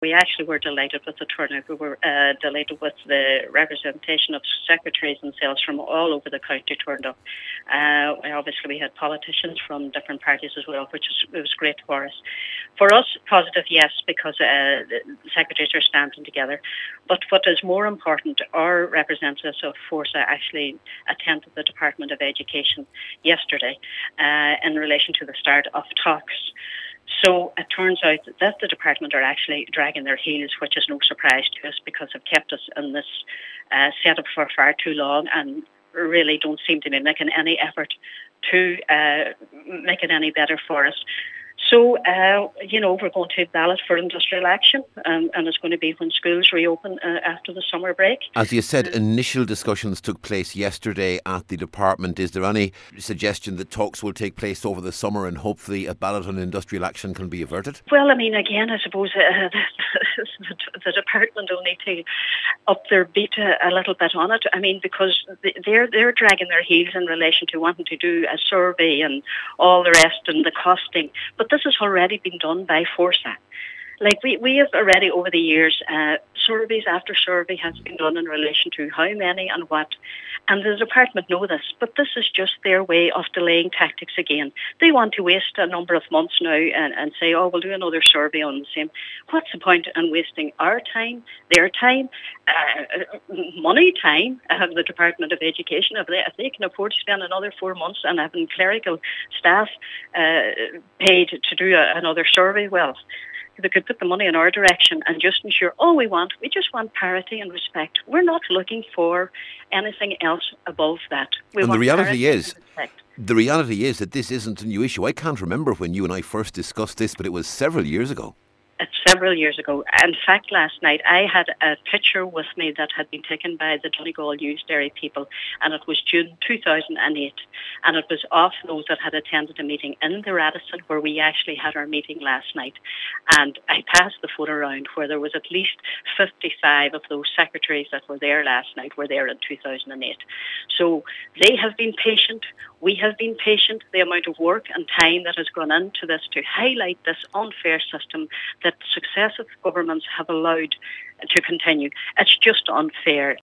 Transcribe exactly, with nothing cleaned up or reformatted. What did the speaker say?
We actually were delighted with the turnout. We were uh, delighted with the representation of secretaries and sales from all over the county turned up. Uh, obviously, we had politicians from different parties as well, which was, it was great for us. For us, positive, yes, because uh, the secretaries are standing together. But what is more important, our representatives of Forsa actually attended the Department of Education yesterday uh, in relation to the start of talks. So it turns out that the department are actually dragging their heels, which is no surprise to us because they've kept us in this uh, setup for far too long and really don't seem to be making any effort to uh, make it any better for us. So, uh, you know, we're going to ballot for industrial action, um, and it's going to be when schools reopen uh, after the summer break. As you said, initial discussions took place yesterday at the department. Is there any suggestion that talks will take place over the summer and hopefully a ballot on industrial action can be averted? Well, I mean, again, I suppose uh, the, the department will need to up their beat a, a little bit on it. I mean, because they're they're dragging their heels in relation to wanting to do a survey and all the rest and the costing. But this has already been done by Forsa. Like we, we have already over the years, uh, surveys after survey has been done in relation to how many and what. And the department know this, but this is just their way of delaying tactics again. They want to waste a number of months now and, and say, oh, we'll do another survey on the same. What's the point in wasting our time, their time, uh, money time, uh, the Department of Education, if they, if they can afford to spend another four months and having clerical staff uh, paid to do a, another survey, well, they could put the money in our direction and just ensure all we want, we just want parity and respect. We're not looking for anything else above that. We and want the reality is, respect. the reality is that this isn't a new issue. I can't remember when you and I first discussed this, but it was several years ago. It's several years ago. In fact, last night I had a picture with me that had been taken by the Donegal Newsdairy people, and it was June two thousand eight, and it was of those that had attended a meeting in the Radisson where we actually had our meeting last night. And I passed the photo around where there was at least fifty-five of those secretaries that were there last night were there in two thousand eight. So they have been patient. We have been patient. The amount of work and time that has gone into this to highlight this unfair system that successive governments have allowed to continue. It's just unfair.